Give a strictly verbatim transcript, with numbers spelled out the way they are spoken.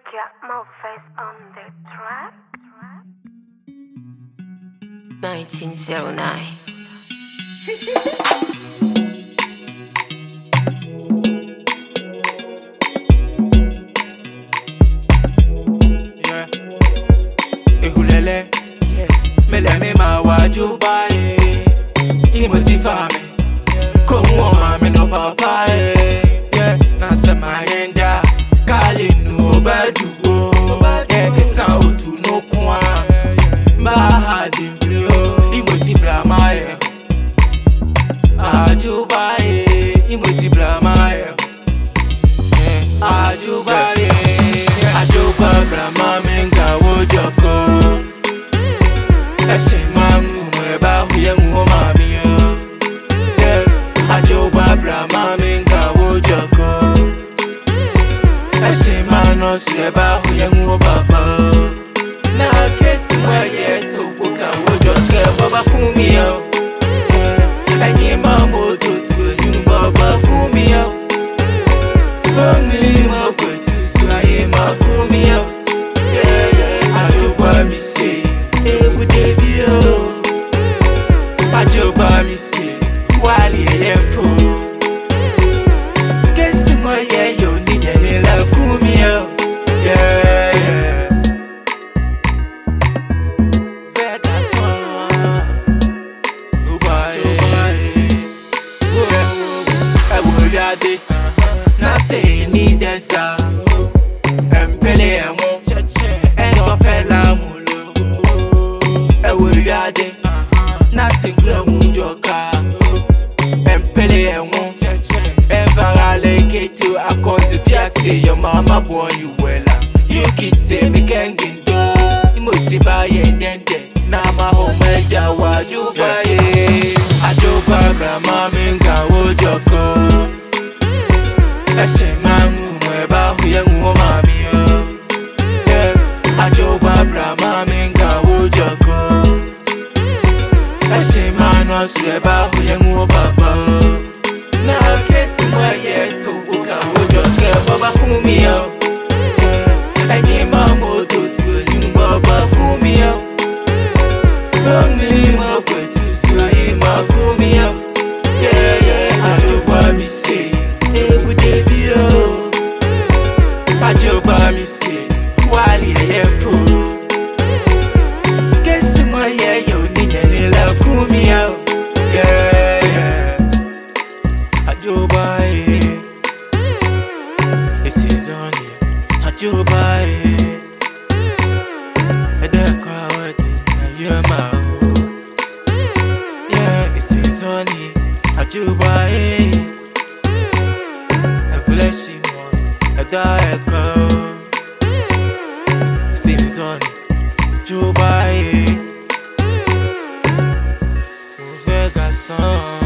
Got my face on the track. nineteen oh nine. Yeah, ihulele, yeah, mele me ma waju bae, imotiva me, komo ma me no papa eh, yeah, na se ma yenda, kali no badu oh, yeah, sa otu no kwa, ma hadi mplio, imotiva ma eh, aju bae, imotiva ma eh, aju bae. Ajoba brama menga wojoko Eshe mangu mweba huye nguo mami yo Ajoba brama menga wojoko Eshe mano sweba huye nguo baba Na kesi mweye tupuka wojoke baba kumi yo Enye mambo tutu enyunu baba kumi yo Only my good I am a fumio, yeah, yeah. I do buy me say, hey, would they be oh? I do buy me say, while you're here for. Guess my yeah, you need a la fumio, yeah, yeah. Veta son, Dubai, I would have it, not say need that sound. Empele emo, eno fela mulo. Ewe yade, na single mujoka. Empele emo, embarale ketu akonzi fiaxi. Your mama born you wella. You can say me kengindo. Imotiba yendende, na ma home jawa jubaye. Ajoba brama minga wojoko. Eshe mangu mweba huye nguo mami yo. Ajoba brama minga wojoko Eshe mano sweba huye nguo baba Na kesi mweye tupuka wojoke baba kumi yo Enye mambo tutu enyunu baba kumi yo Ongi ma kwetu suaye ma kumi yo Yeah, yeah, ajoba mi se Ebu debi yo Ajoba mi se while you're here for. Guess my yeah, you need a la kumia. Yeah, yeah. Ajoba, this is on you. Ajoba, a dark crowd, you're my own. Yeah, this is on you. Ajoba, a flashing one, a dark crowd. Season Dubai, Vega Sun.